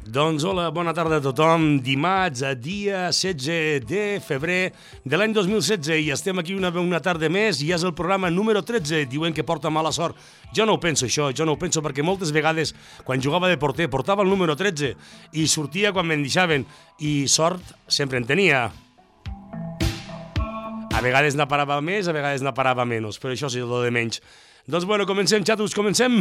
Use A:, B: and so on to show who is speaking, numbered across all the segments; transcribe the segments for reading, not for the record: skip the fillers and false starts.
A: Doncs hola, bona tarda a tothom. Dimarts, dia 16 de febrer de l'any 2016 i estem aquí una tarda més i és el programa número 13. Diuen que porta mala sort. Jo no ho penso això, perquè moltes vegades quan jugava de porter portava el número 13 i sortia quan me'n deixaven i sort sempre en tenia. A vegades n'aparava més, a vegades n'aparava menys, però això sí, el de menys. Doncs bueno, comencem, xatos, comencem.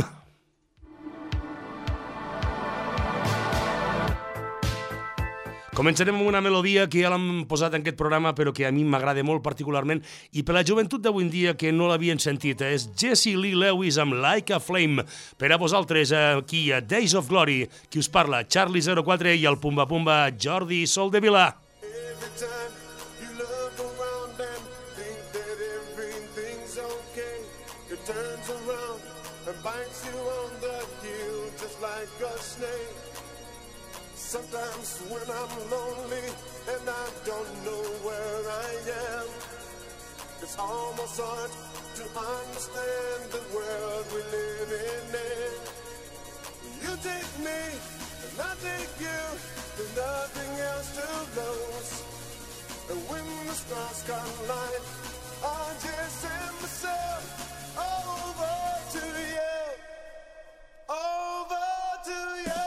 A: Començarem amb una melodia que ja l'hem posat en aquest programa però que a mi m'agrada molt particularment i per la joventut d'avui en dia que no l'havien sentit. És Jessie Lee Lewis amb Like a Flame. Per a vosaltres aquí a Days of Glory, qui us parla, Charlie04 i el Pumba Pumba Jordi Soldevila.
B: Sometimes when I'm lonely and I don't know where I am, it's almost hard to understand the world we live in. You take me and I take you, there's nothing else to lose. And when the stars collide, I just send myself over to you, over to you.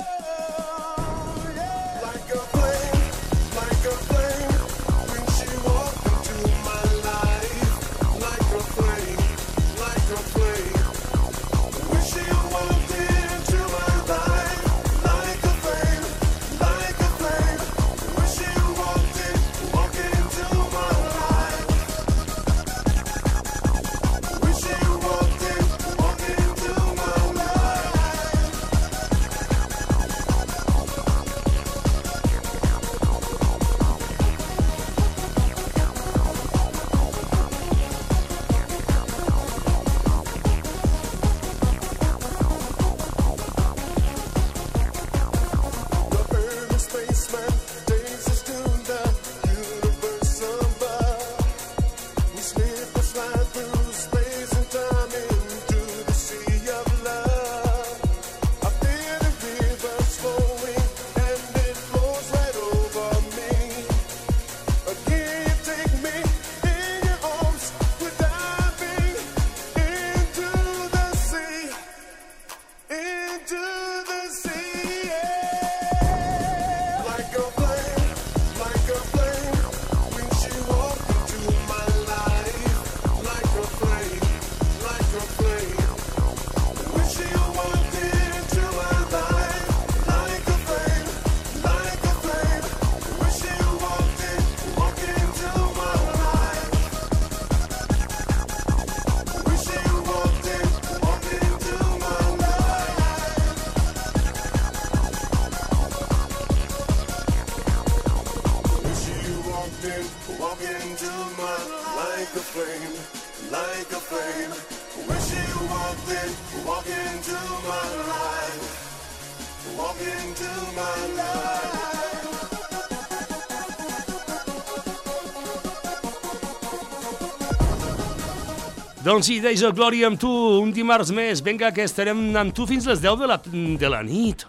A: Doncs sí, Days of Glory amb tu, un dimarts més. Vinga, que estarem amb tu fins les 10 de la nit.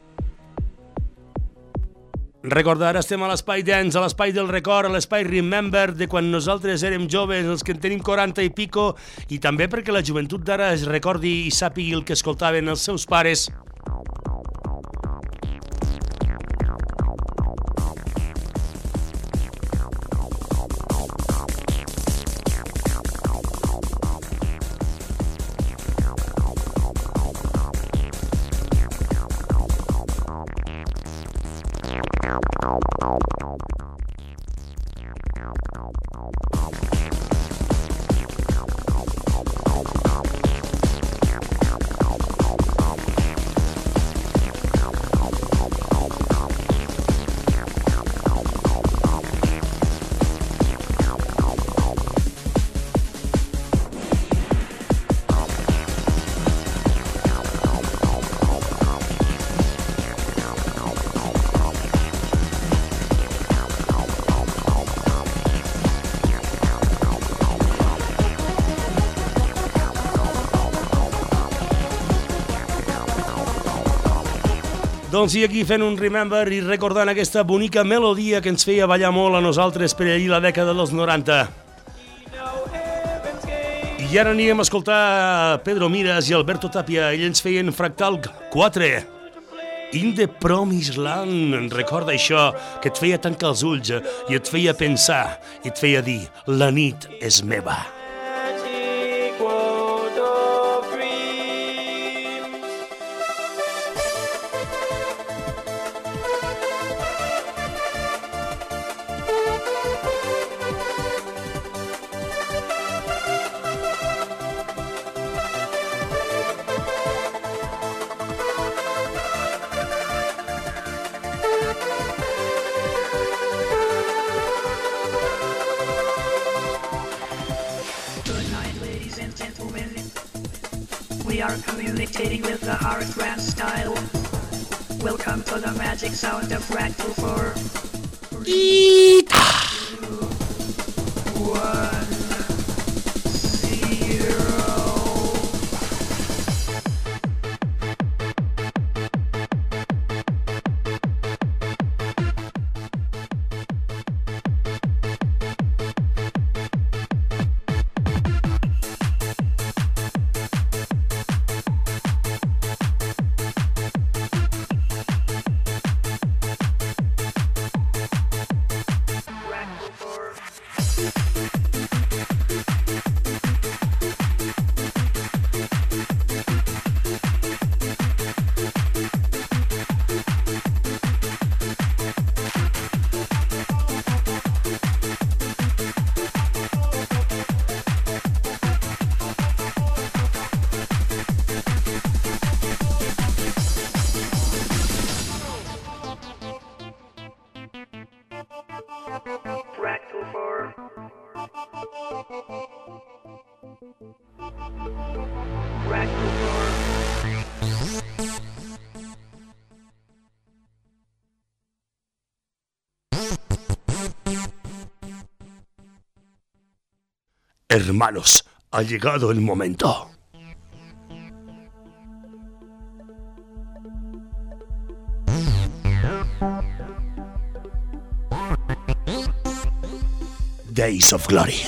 A: Recordar, estem a l'espai dance, a l'espai del record, a l'espai Remember, de quan nosaltres érem joves, els que en tenim 40 i pico, i també perquè la joventut d'ara es recordi i sàpigui el que escoltaven els seus pares. Doncs i aquí fent un remember i recordant aquesta bonica melodia que ens feia ballar molt a nosaltres per allí la dècada dels 90. I ara anirem a escoltar Pedro Miras i Alberto Tapia. Ells ens feien Fractal 4. In the Promised Land. Recorda això, que et feia tancar els ulls i et feia pensar, i et feia dir, la nit és meva.
C: We are communicating with the Hard Grand style. Welcome to the magic sound of Fractal 4. 3, 2, 1, 0.
A: Hermanos, ha llegado el momento. Days of Glory.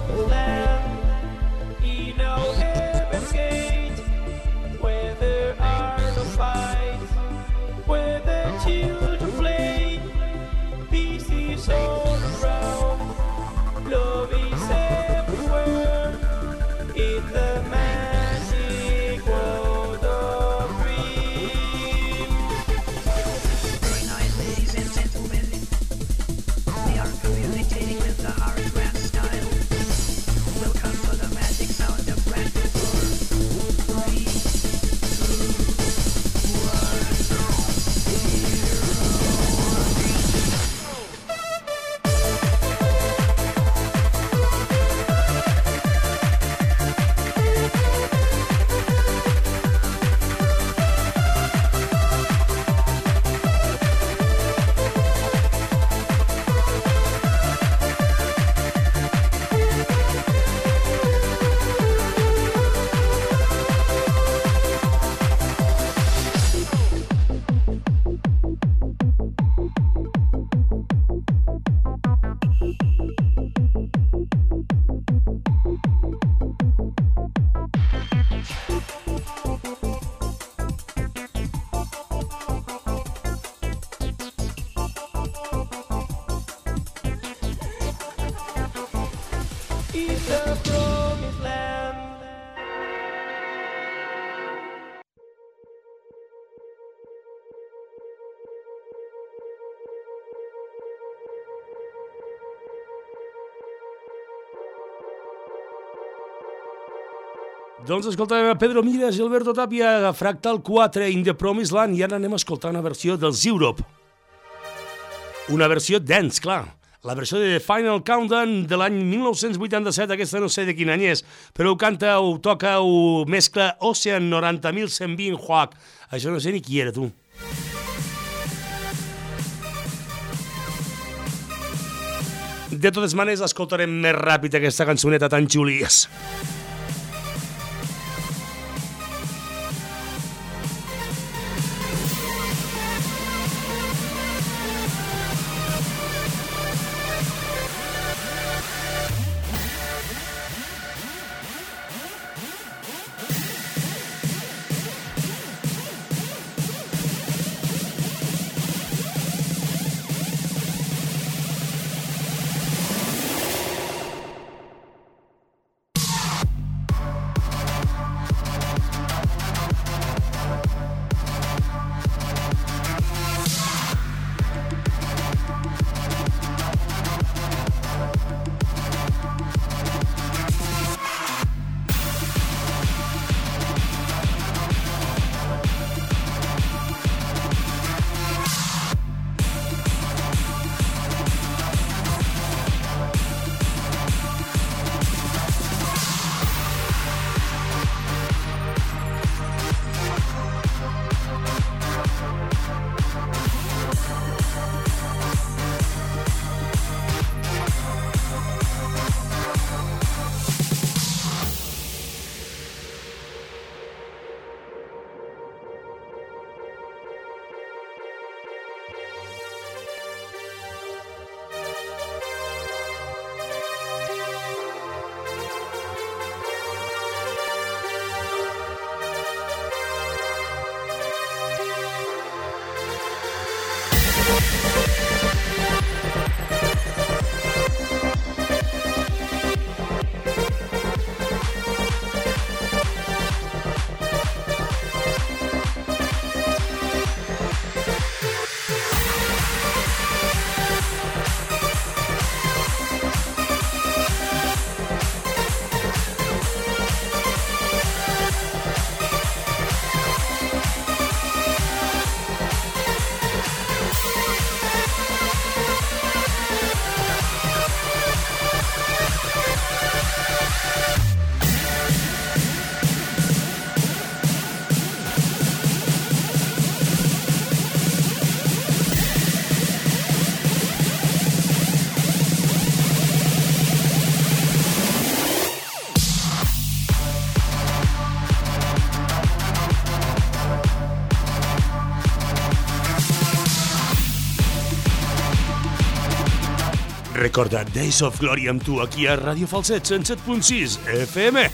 A: Doncs escoltàvem a Pedro Miras i Alberto Tapia, Fractal 4, In the Promised Land, i ara anem a escoltar una versió dels Europe. Una versió dance, clar. La versió de The Final Countdown de l'any 1987, aquesta no sé de quin any és, però ho canta, ho toca, ho mescla Ocean 90.120 Huac. Això no sé ni qui era, tu. De totes maneres, escoltarem més ràpid aquesta cançoneta tan xulies. Recorda, Days of Glory amb tu aquí a Ràdio Falset 107.6 FM.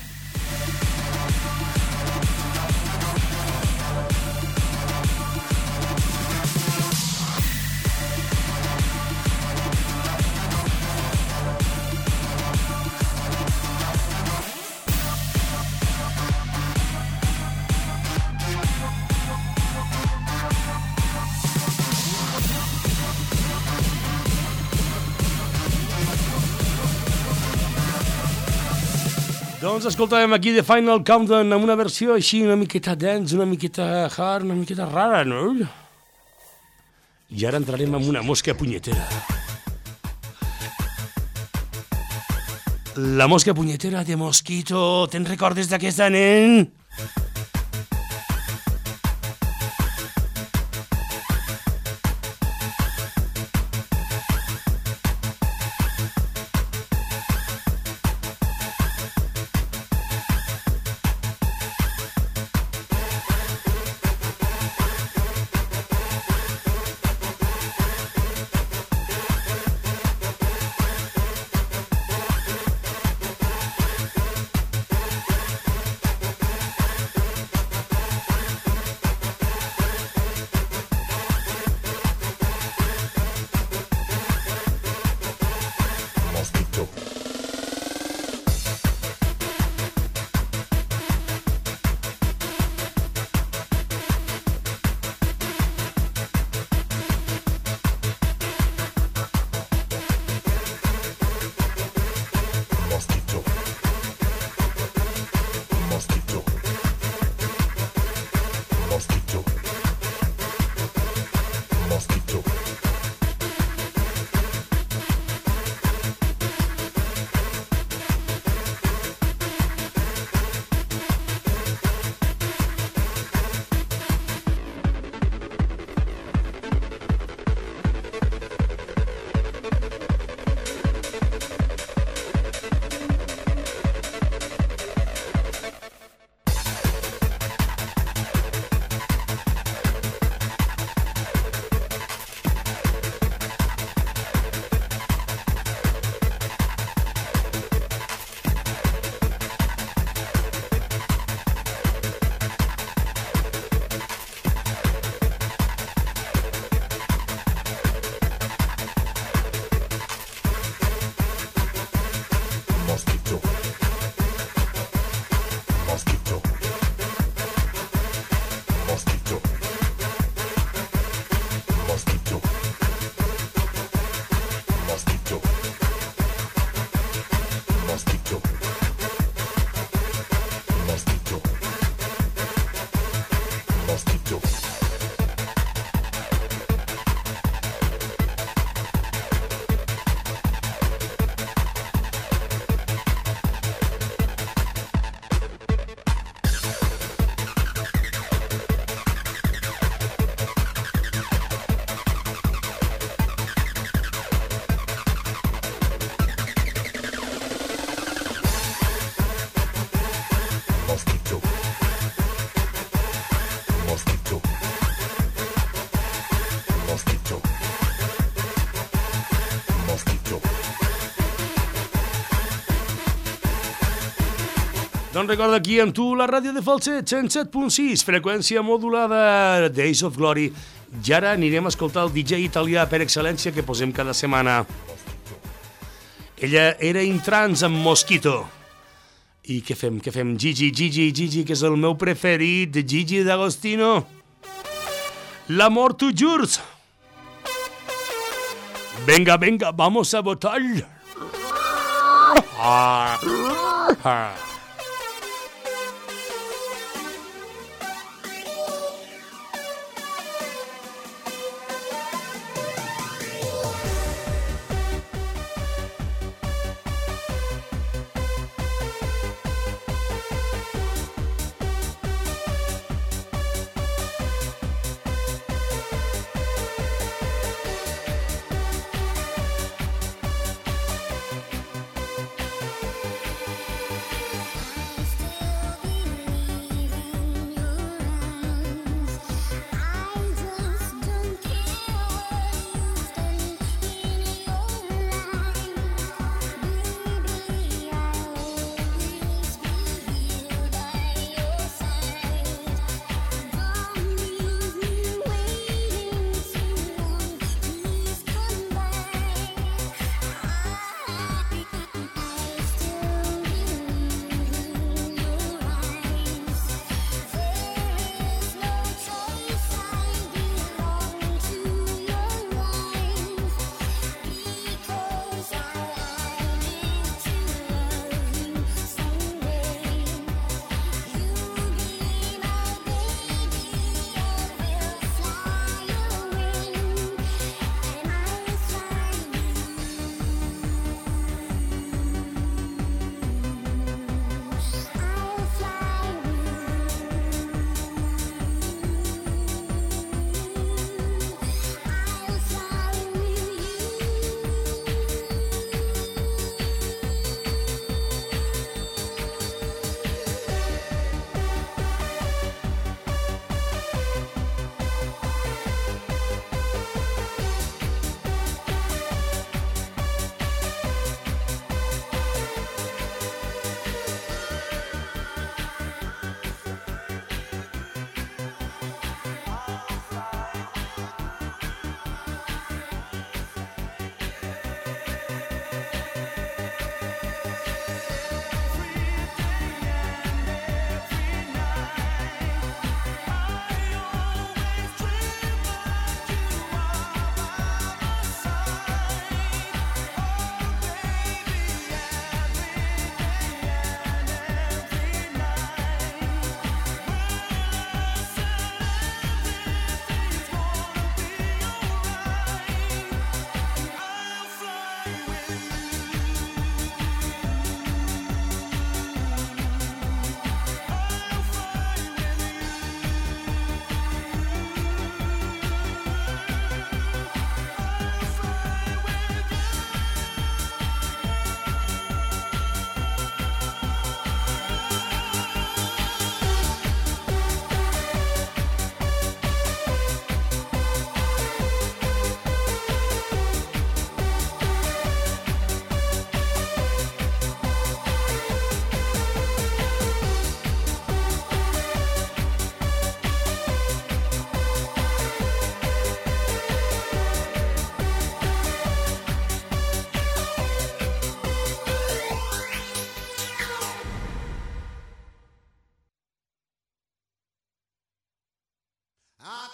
A: Doncs escoltàvem aquí The Final Countdown amb una versió així una miqueta dance, una miqueta hard, una miqueta rara, no? I ara entrarem amb una mosca punyetera. La mosca punyetera de Mosquito. Te'n recordes d'aquesta, nen? Doncs recorda aquí amb tu la ràdio de Falset 107.6, freqüència modulada, Days of Glory. I ara anirem a escoltar el DJ italià per excel·lència que posem cada setmana. Ella era in trance amb Mosquito. I què fem? Gigi, que és el meu preferit, de Gigi D'Agostino. L'amor tu jurs. Venga, vamos a votar.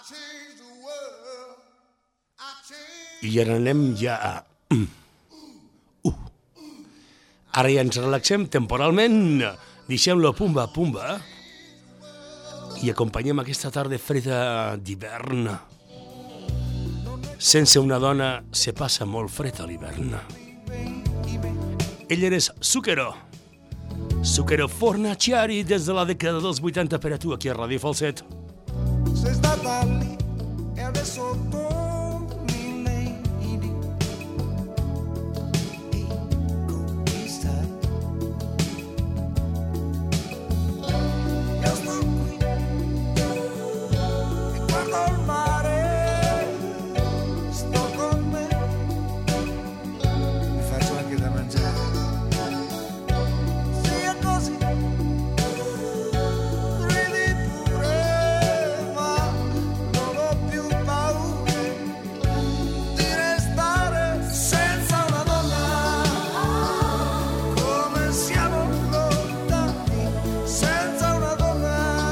A: I ara anem ja a... Ara ja ens relaxem temporalment, deixem-lo pumba, pumba, i acompanyem aquesta tarda freda d'hivern. Sense una dona se passa molt fred a l'hivern. Ell eres Zucchero Fornaciari des de la dècada dels 80 per a tu aquí a Radio Falset.
D: Sei stata lì e adesso torni lei e conquistai. Io sto qui e guardo il mare, sto con me, mi faccio anche da mangiare. Sia così, ridi pure, ma non ho più paura di restare senza una donna. Come siamo lontani senza una donna.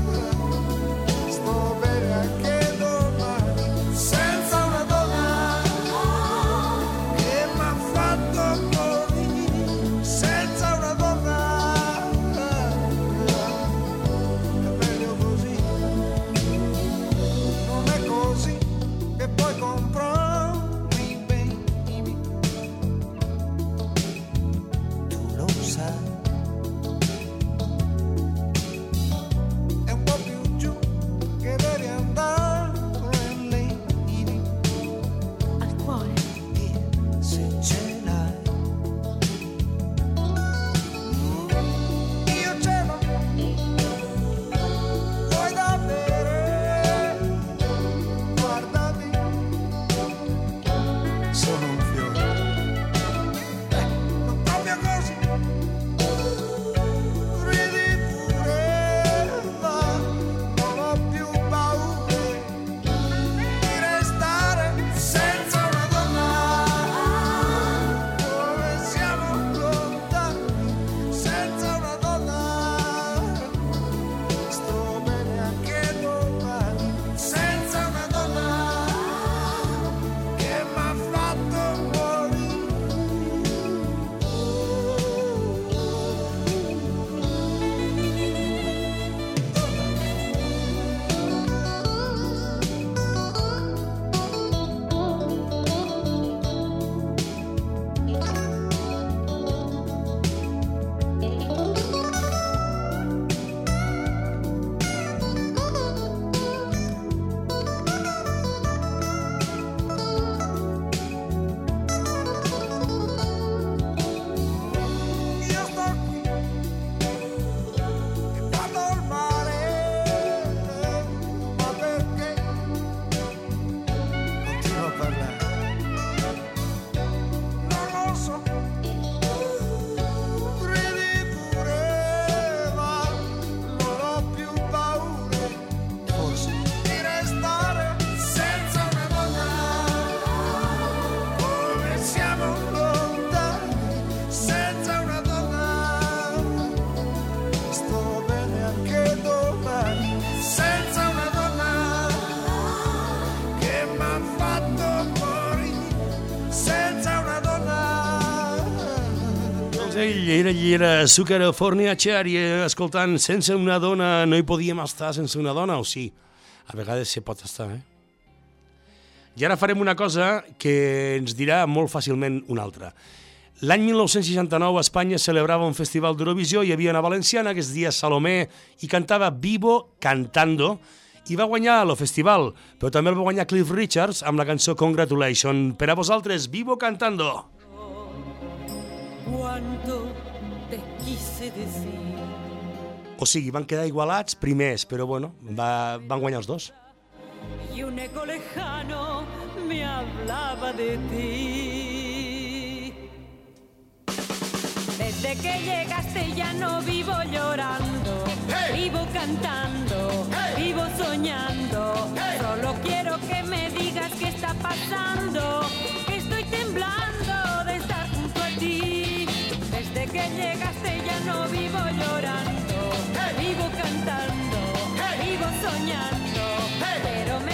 D: Sto bene anche domani senza una donna che m'ha fatto morire senza una donna. È meglio così, non è così che puoi comprarmi bene. Tu lo sai. È un po' più giù che devi andare lì.
E: Al cuore.
D: E se ce l'hai, io ce l'ho. Vuoi da bere? Guardami, sono un fiore. Non proprio così. Ridi pure, ma non ho più paura di restare senza una donna. Come siamo lontani senza una donna. Sto bene anche domani senza una donna che m'ha fatto morire. Io sto qui e guardo il mare, ma perché continuo a parlare? Non lo so. Ridi pure, ma non ho più paura, forse, di restare senza una donna. Come siamo lontani senza una donna. Sto bene anche domani senza una donna che m'ha fatto morire senza una donna.
A: Doncs ell era Zucchero Fornaciari, escoltant Sense una dona no hi podíem estar sense una dona, o sí? A vegades se pot estar, eh? I ara farem una cosa que ens dirà molt fàcilment una altra. L'any 1969 a Espanya celebrava un festival d'Eurovisió, hi havia una valenciana que es deia Salomé i cantava Vivo Cantando i va guanyar el festival, però també el va guanyar Cliff Richards amb la cançó Congratulations. Per a vosaltres, Vivo Cantando.
E: Cuánto te quise decir.
A: O sigui, van quedar igualats primers, però bueno, van guanyar els dos.
E: Y un eco lejano me hablaba de ti. Desde que llegaste ya no vivo llorando, vivo cantando, vivo soñando. Solo quiero que me digas qué está pasando, que estoy temblando de estar junto a ti. Desde que llegaste ya no vivo llorando, vivo cantando, vivo soñando. Pero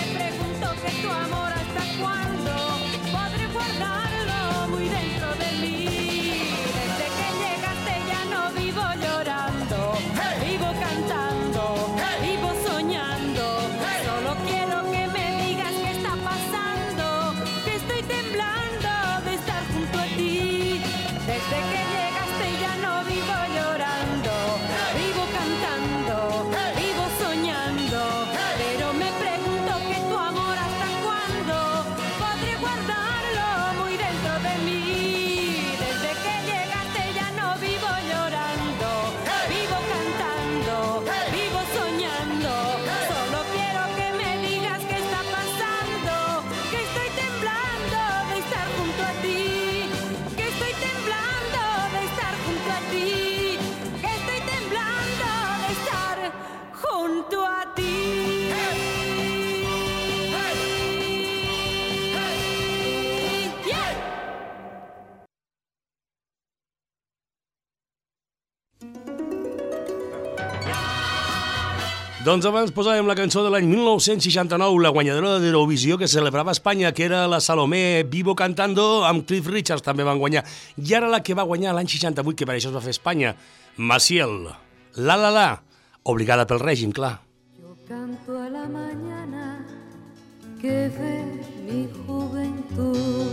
A: Doncs abans posàvem la cançó de l'any 1969, la guanyadora d'Eurovisió que celebrava a Espanya, que era la Salomé Vivo Cantando, amb Cliff Richards també van guanyar. I ara la que va guanyar l'any 68, que per això es va fer a Espanya, Maciel, La, obligada pel règim, clar.
E: Yo canto a la mañana que ve mi juventud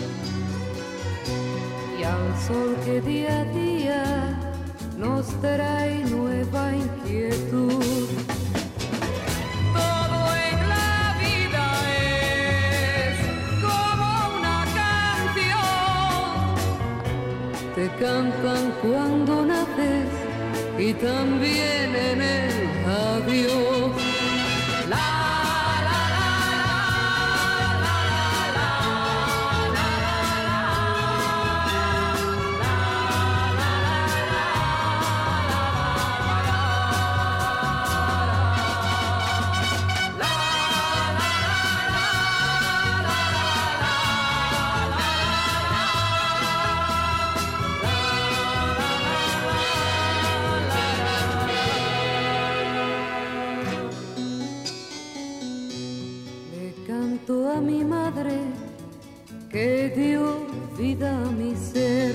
E: y al sol que día a día nos trae nueva inquietud. Todo en la vida es como una canción. Te cantan cuando naces y también en el adiós. A mi madre que dio vida a mi ser,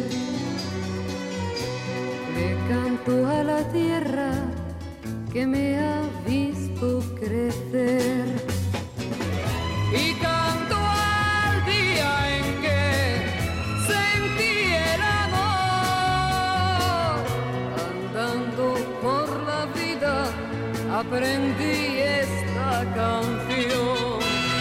E: le canto a la tierra que me ha visto crecer y canto al día en que sentí el amor. Andando por la vida aprendí esta canción.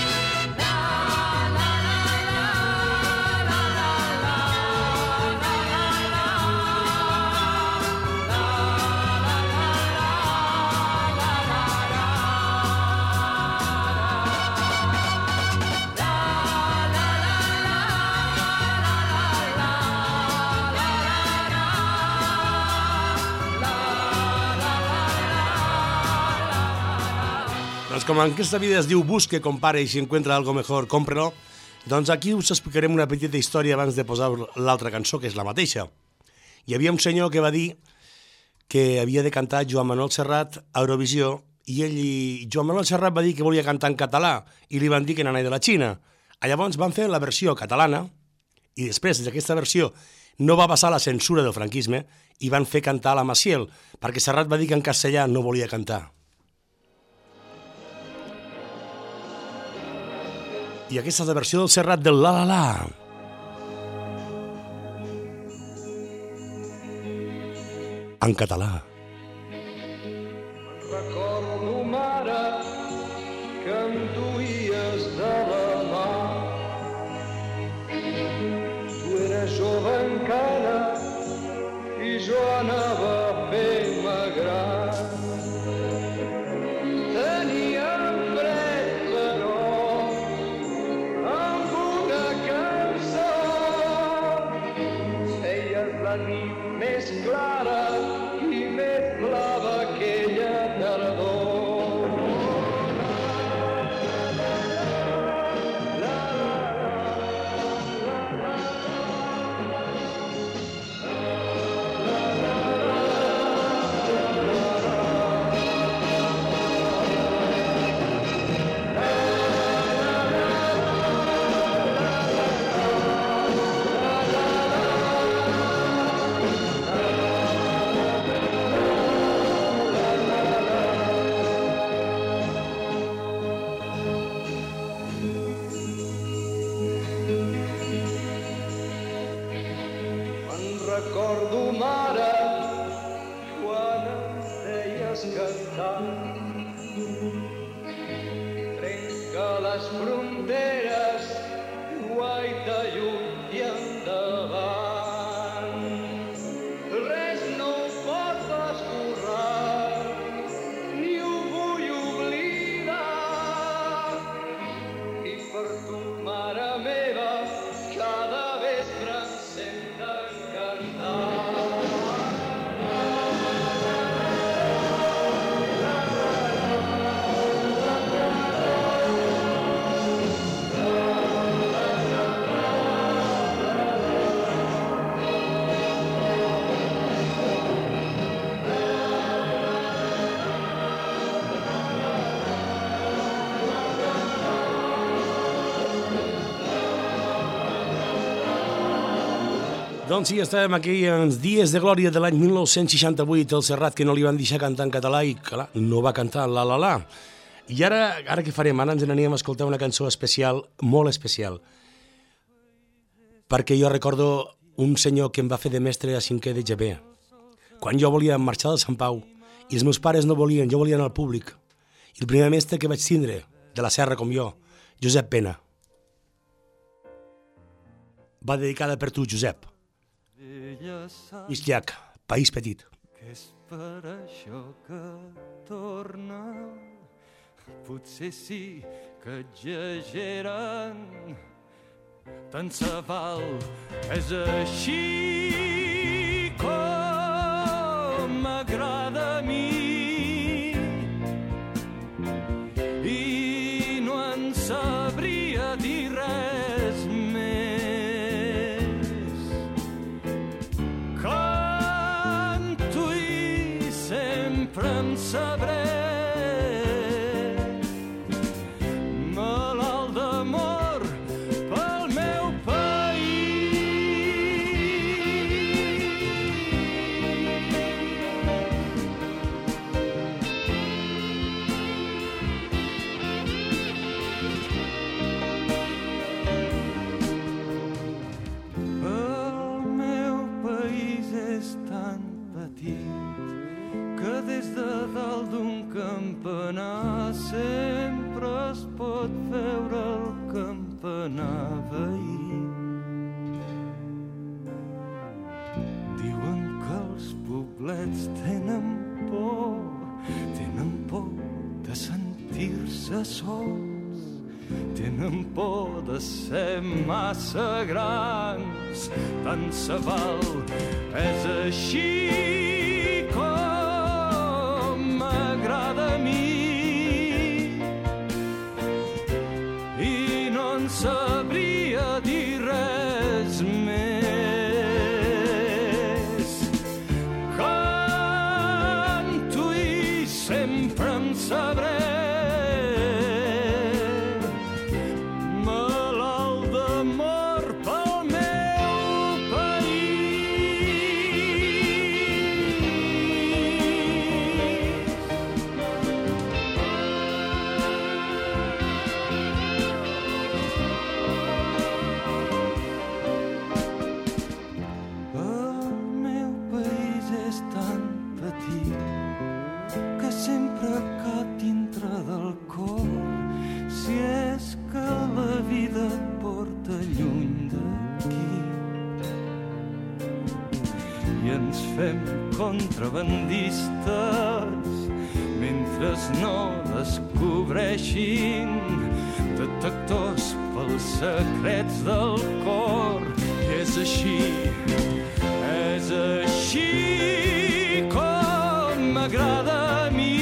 A: Doncs com en aquesta vida es diu busque, compare i si encuentra algo mejor, cómprelo, doncs aquí us explicarem una petita història abans de posar l'altra cançó, que és la mateixa. Hi havia un senyor que va dir que havia de cantar Joan Manuel Serrat a Eurovisió i Joan Manuel Serrat va dir que volia cantar en català i li van dir que n'anava de la Xina. Llavors van fer la versió catalana i després d'aquesta versió no va passar la censura del franquisme i van fer cantar la Maciel, perquè Serrat va dir que en castellà no volia cantar. I aquesta és la versió del Serrat del La. En català.
F: Recordo, mare, que em duies de la mà. Tu eres jove encara i jo anava a fer-me gran. Teníem fred, però amb una cançó feies la nit més clara i més blava aquella tardor. Recordo, mare, quan ens deies cantar. Trenca les fronteres, guaita lluny i endavant. Res no ho pot esborrar, ni ho vull oblidar. I per tu, mare meva, cada vespre em sent de cantar.
A: Doncs sí, estàvem aquí en Dies de Glòria de l'any 1968, el Serrat que no li van deixar cantar en català i, clar, no va cantar la la la. I ara què farem? Ara ens n'aníem a escoltar una cançó especial, molt especial, perquè jo recordo un senyor que em va fer de mestre a 5è de GB. Quan jo volia marxar de Sant Pau i els meus pares no volien, jo volia anar al públic. I el primer mestre que vaig tindre, de la serra com jo, Josep Pena. Va dedicada per tu, Josep. Lluís Llach, País Petit.
G: Que és per això que torna, potser sí que exageren, tant se val, és així com m'agrada a mi, i no en sabria dir res més. Canto i sempre em sabré malalt d'amor pel meu país és tan petit que des de dalt d'un campanar sempre es pot veure el campanar veí. Diuen que els poblets tenen por de sentir-se sols, tenen por de ser massa grans, tant se val, és així com m'agrada a mi, i no en sabria dir res més. Canto i sempre em sabré malalt d'amor pel meu país és tan petit que sempre cap dintre del cor, si és que la vida et porta lluny d'aquí. I ens fem contrabandistes mentre no descobreixin detectors pels secrets del cor. I és així com m'agrada a mi,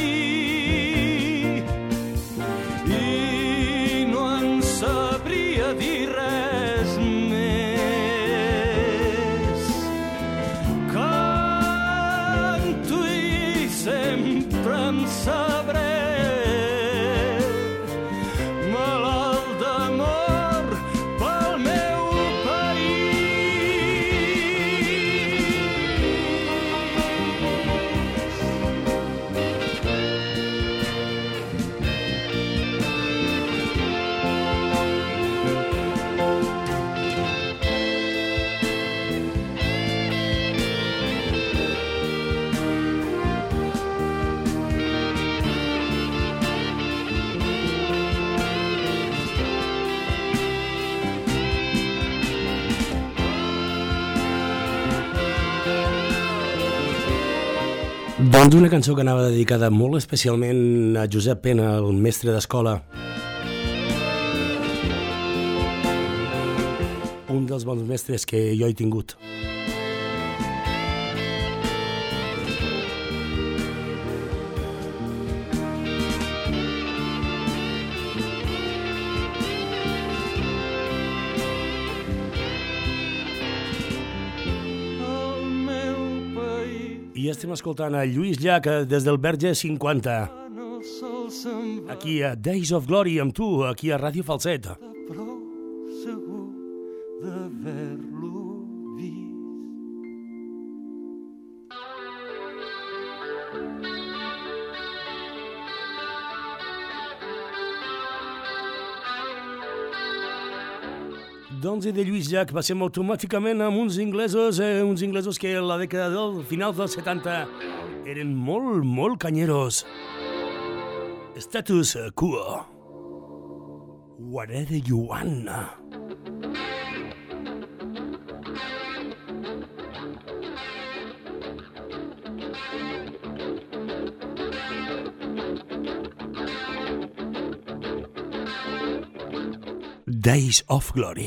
G: i no en sabria dir res més. Canto i sempre em sabré malalt d'amor pel meu
A: Doncs una cançó que anava dedicada molt especialment a Josep Pena, el mestre d'escola. Un dels bons mestres que jo he tingut. I estem escoltant a Lluís Llach des del Verge 50. Aquí a Days of Glory amb tu, aquí a Ràdio Falset.
G: Prou segur d'haver-lo vist.
A: Doncs i de Lluís Llach passem automàticament amb uns inglesos que a la dècada del final dels 70 eren molt canyeros. Status Quo. Whatever you want. Days of Glory.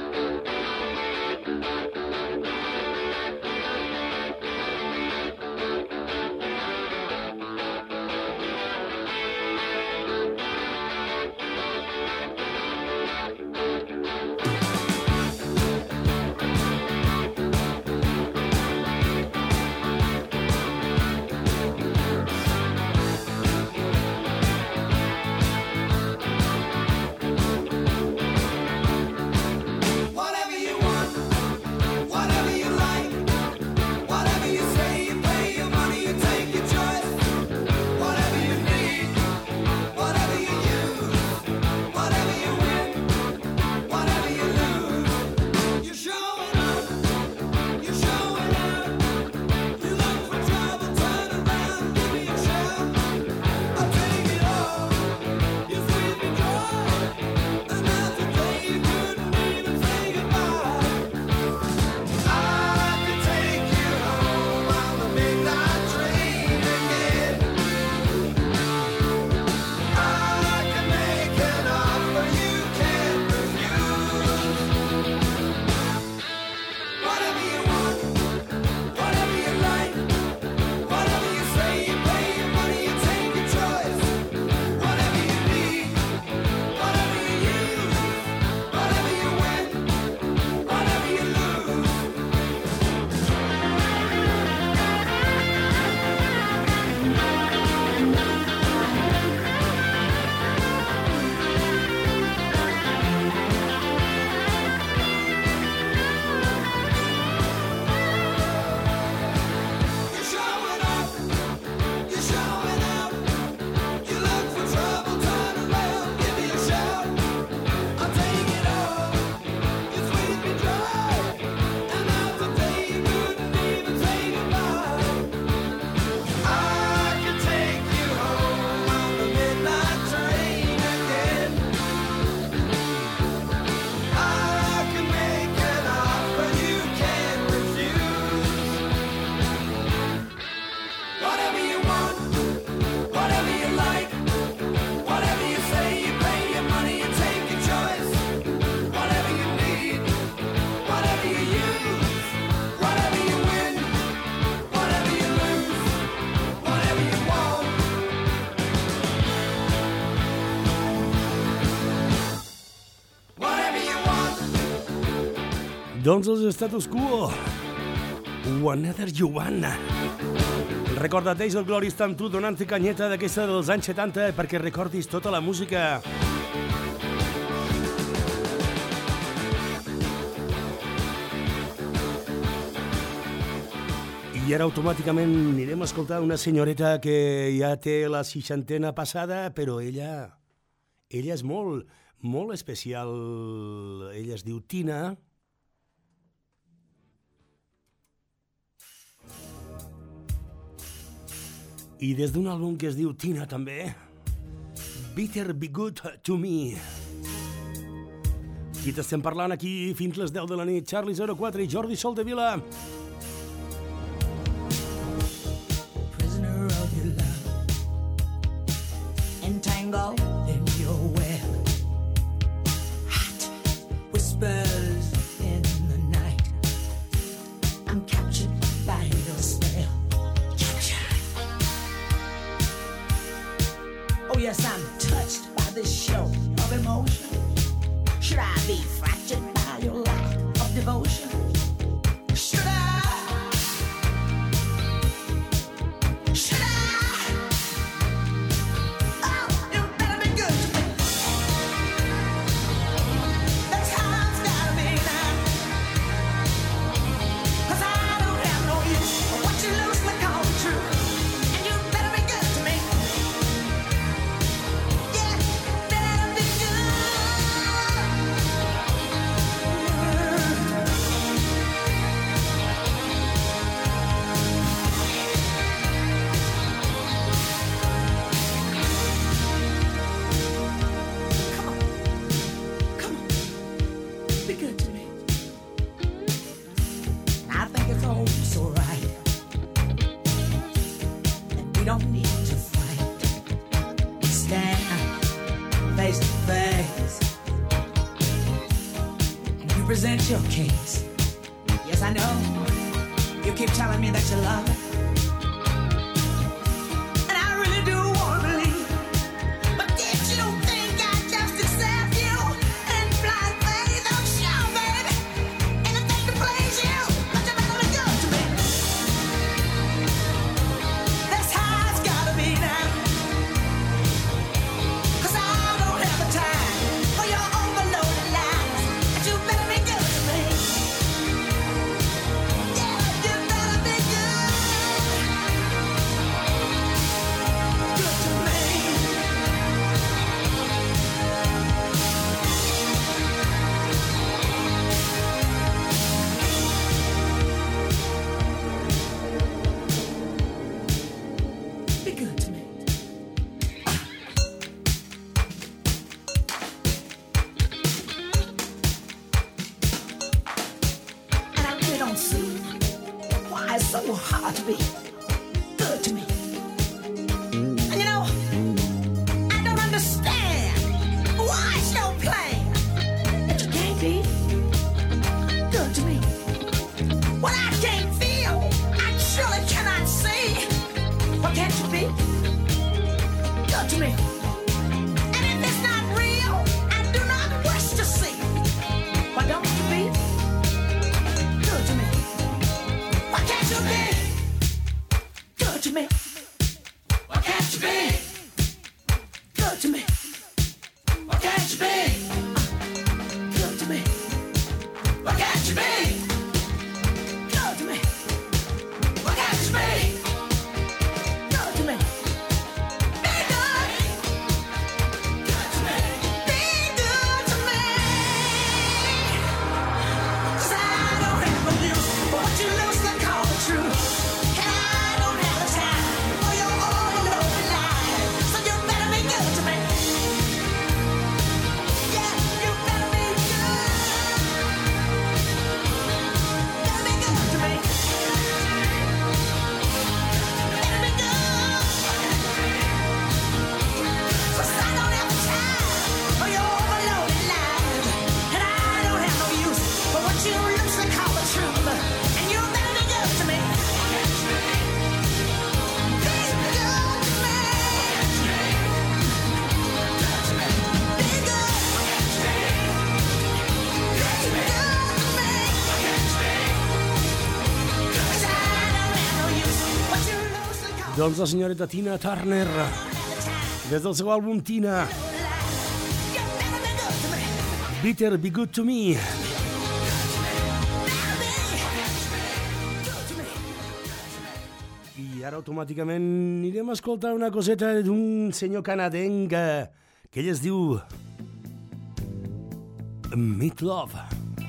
A: Doncs els Status Quo. Whenever you want. Recorda, Days of Glory està amb tu donant-te canyeta d'aquesta dels anys 70 perquè recordis tota la música. I ara automàticament anirem a escoltar una senyoreta que ja té la 60ena passada, però ella és molt especial. Ella es diu Tina. I des d'un àlbum que es diu Tina també, Better Be Good To Me. Qui t'estem parlant aquí fins les 10 de la nit, Charlie 04 i Jordi Soldevila.
H: Prisoner of your love, entangled in your web, hot whispers in the night, I'm captured by your spell. Oh yes, I'm touched by this show of emotion. Should I be fractured by your lack of devotion? Should I? Oh, you better be good to me. That's how it's gotta be now. 'Cause I don't have no use for what you loosely call true. And you better be good to me. Yeah, better be good. to present your case. Yes, I know. You keep telling me that you love it. And I really do want to believe. But did you think I'd just accept you and fly away? Don't show, baby. Anything to please you. But you better be good to me. That's how it's gotta be now. 'Cause I don't have the time for your overloaded lies. But you better be good to me. Yeah, you better be good. Good to me. Be good to me. And I really don't see why it's so hard to be good to me. And you know, I don't understand why it's so plain that you can't be good to me. What I can't feel, I surely cannot see. Why can't you be good to me? And if it's not real, I do not wish to see. Why don't you be good to me? Why can't you be good to me? Why can't you be good to me? Why can't you be good to me? Why can't you be good to me? Why can't you be good to me? Be good. Good to me. Be good to me. 'Cause I don't have a use for what you loosely call the truth. And I don't have the time for your overloaded lies. So you better be good to me. Yeah, you better be good. Better be good to me. Better be good. 'Cause I don't have the time for your overloaded lies. And I don't have no use for what you loosely call the truth. And you better be good to me. Be good to me. Be good. Be good to me. 'Cause I don't have no use for what you loosely call
A: Doncs la senyoreta Tina Turner, des del seu àlbum Tina,
H: You better be good to me.
A: Bitter Be Good To Me. I ara automàticament anirem a escoltar una coseta d'un senyor canadenc que ell es diu Meat Love.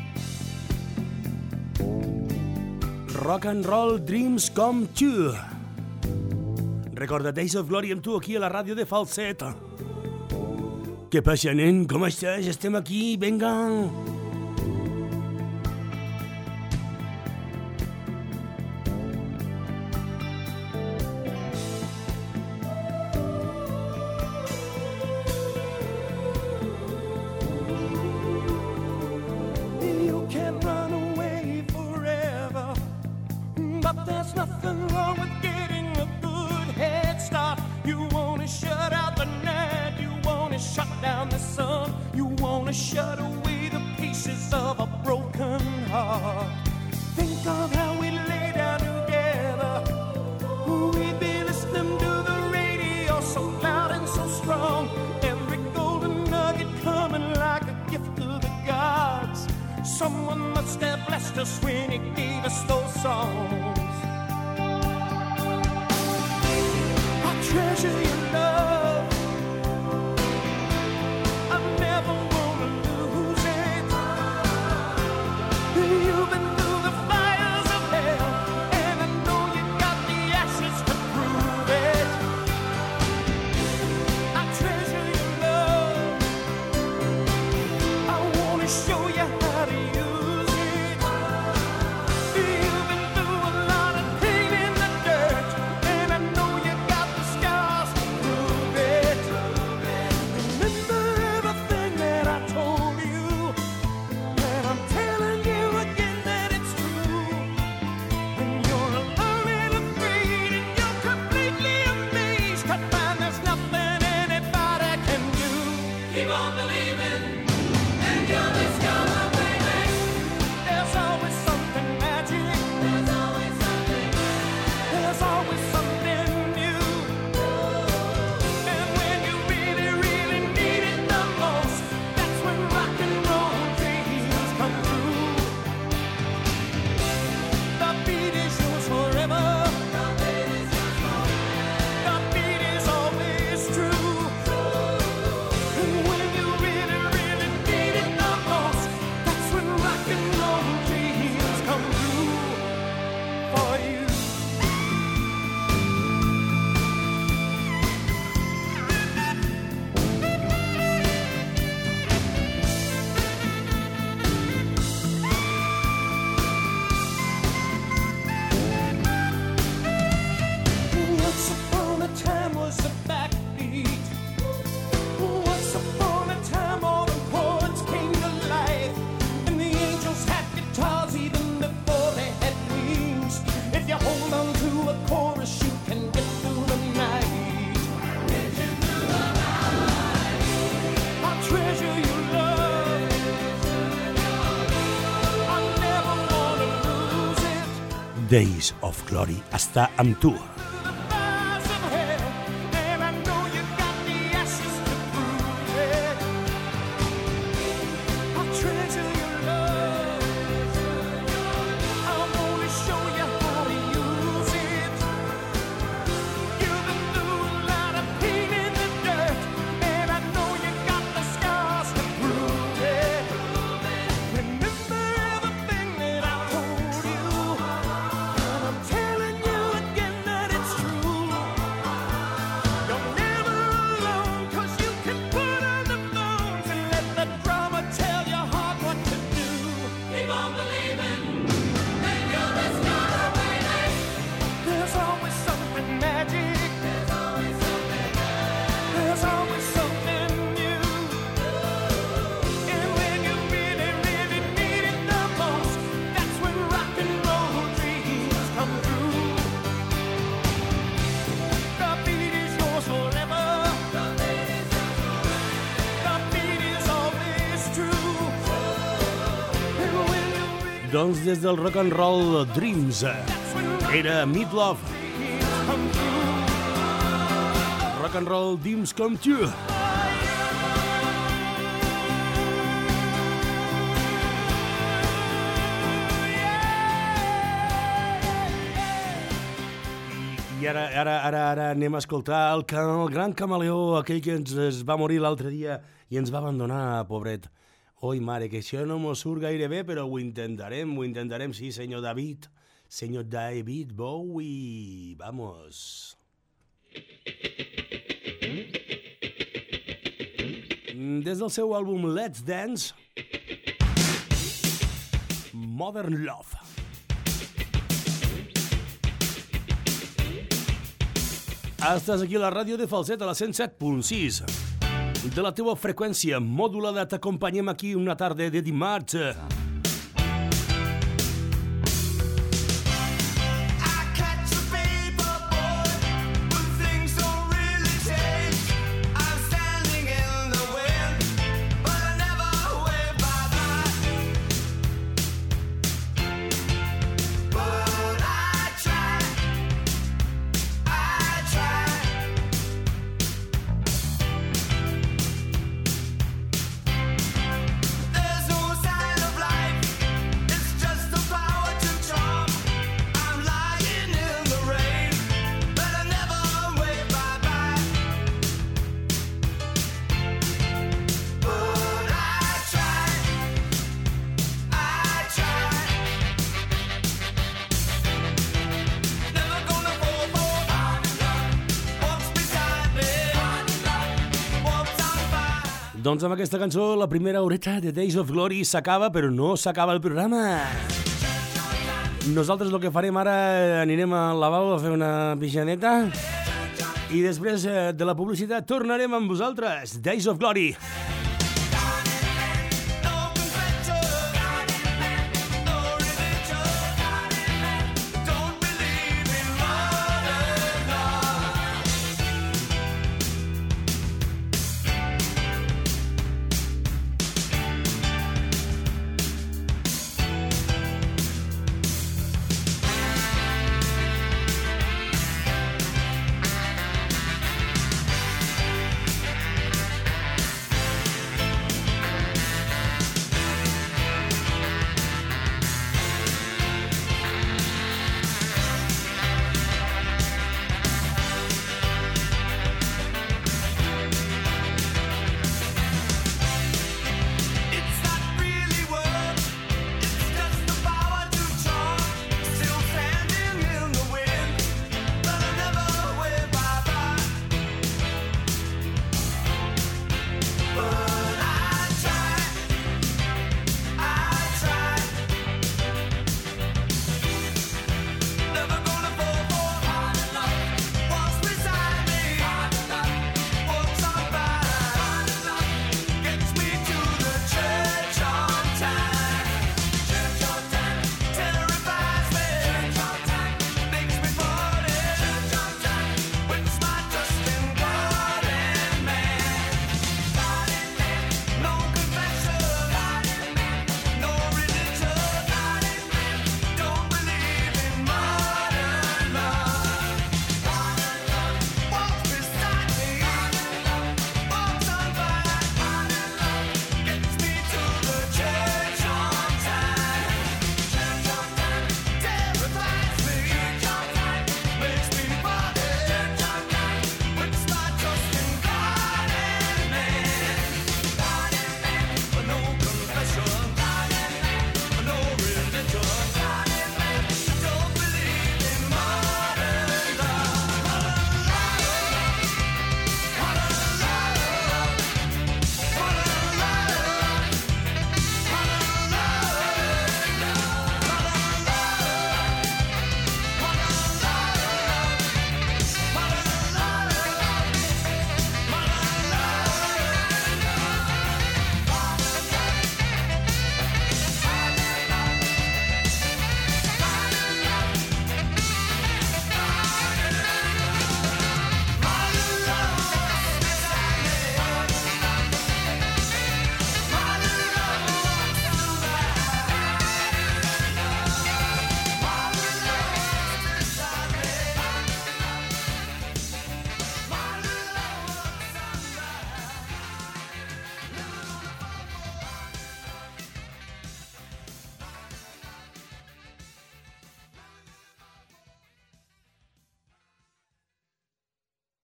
A: Rock and Roll Dreams Come True. Recorda Days of Glory amb tu aquí a la ràdio de Falset. Què passa, nen? Com estàs? Estem aquí, vinga.
G: You can run away forever, but there's nothing wrong with getting a good head start. You wanna shut out the night, you wanna shut down the sun, you wanna shut away the pieces of a broken heart. Think of how we lay down together. We'd be listening to the radio so loud and so strong. Every golden nugget coming like a gift to the gods. Someone must have blessed us when he gave us those songs. I treasure your love. I never wanna lose it. You've been through the fires of hell, and I know you got the ashes to prove it. I treasure your love. I wanna show you how to use it. You've been through a lot of pain in the dirt, and I know you got the scars to prove
A: Days of Glory està amb tu. Doncs des del Rock and Roll Dreams era Meatloaf. Rock and Roll Dreams Come True. I ara anem a escoltar el gran camaleó, aquell que ens va morir l'altre dia i ens va abandonar, pobret. Oi, mare, que això no mos surt gaire bé, però ho intentarem, sí, senyor David Bowie, vamos. Des del seu àlbum Let's Dance, Modern Love. Estàs aquí a la ràdio de Falset, a la 107.6. De la teua freqüència modulada t'acompanyem aquí una tarda de dimarts. Doncs amb aquesta cançó la primera horeta de Days of Glory s'acaba, però no s'acaba el programa. Nosaltres el que farem ara, anirem al lavabo a fer una pixaneta i després de la publicitat tornarem amb vosaltres. Days of Glory.